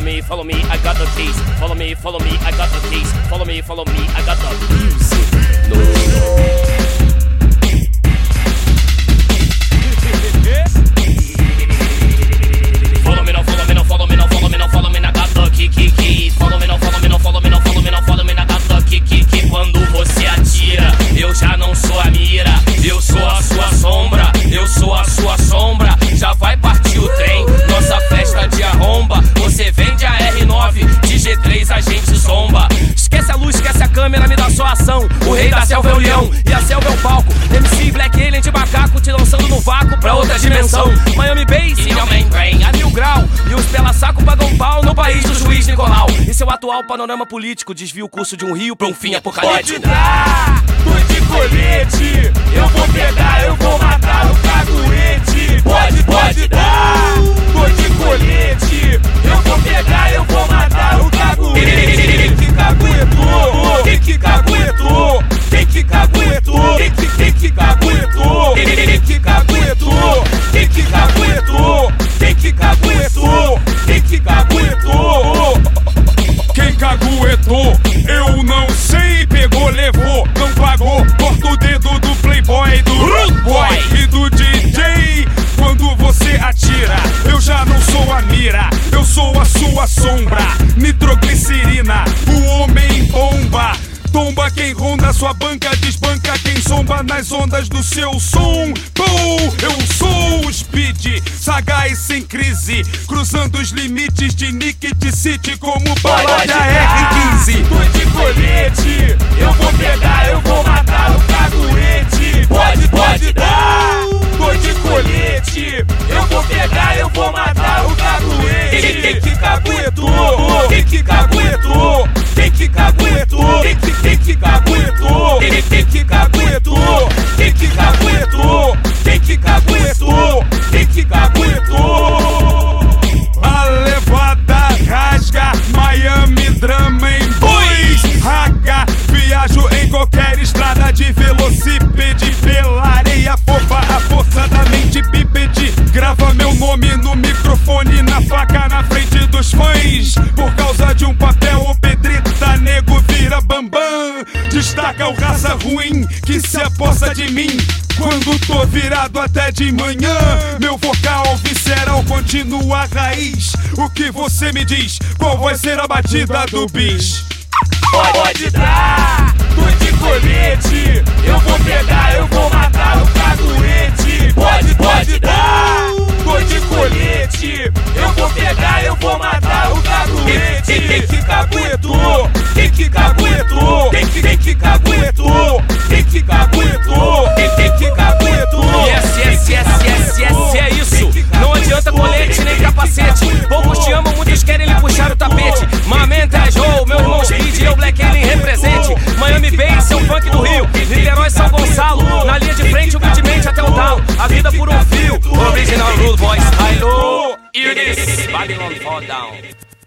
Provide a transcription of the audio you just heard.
me, I got the keys. Follow me, I got the keys. Follow me, I got the music. Follow me, I got the kiki. Follow me, I got the kiki. Quando você atira, eu já não sou a mira. Eu sou a sua sombra, eu sou a sua sombra. Já vai partir o trem, nossa festa de arromba. Você vende a R9, de G3 a gente zomba. Esquece a luz, esquece a câmera, me dá só ação. O rei da selva é o leão e a selva é o palco. MC Black Alien de macaco te lançando no vácuo pra outra dimensão. Miami Bass e Alman Brain a 1000 grau. E os pela-saco pagam pau no país do juiz Nicolau. E seu atual panorama político desvia o curso de um rio pra um fim apocalíptico. Pode dar, tô de colete. Eu vou pegar, eu vou matar o caguete. Pode dar, tô de colete. Eu vou pegar, eu vou matar o caguete. Que caguetou, que caguetou, que caguetou, que caguetou, que caguetou, que caguetou, que caguetou, que caguetou. Quem caguetou, eu não sei. Pegou, levou, não pagou. Corta o dedo do playboy, do rude boy e do DJ. Quando você atira, eu já não sou a mira. Eu sou a sua sombra, nitroglicerina, o homem bomba. Tomba quem ronda sua banca, desbanca quem zomba nas ondas do seu som. Eu sou o Speed, sagaz sem crise, cruzando os limites de Nicket City como bala de AR-15. Tô de colete, eu vou pegar, eu vou matar o caguete. Pode dar, tô de colete, eu vou pegar, eu vou matar o caguete. Que caguetou, que caguetou, que caguetou, que caguetou, que caguetou, que caguetou, que caguetou, que caguetou. A levada rasga, Miami drama em bois. Raga, viajo em qualquer estrada de velocípede. Pela areia fofa, a força da mente bípede. Grava meu nome no microfone, na faca na frente dos fãs. Por causa de um papel ou pedrita, nego vira bambam. Destaca o raça ruim que se aposta de mim. Quando tô virado até de manhã, meu vocal visceral continua a raiz. O que você me diz? Qual vai ser a batida do bis? Pode dar, tô de colete. Eu vou pegar, eu vou matar o caguete. Pode dar, tô de colete. Eu vou pegar, eu vou matar o caguete. Que caguetou, que caguetou, que caguetou, que caguetou, que caguetou. Yes, é isso. Não adianta colete nem capacete. Poucos te amam, muitos querem lhe puxar o tapete. Mamenta, Joe, meu irmão Speed, eu Black Alien represente. Miami Bass é o funk do Rio. Niterói, São Gonçalo. Na linha de frente, humildemente até o talo. A vida por um fio. Original Rude Boys, I know. Hear this. Babylon fall down.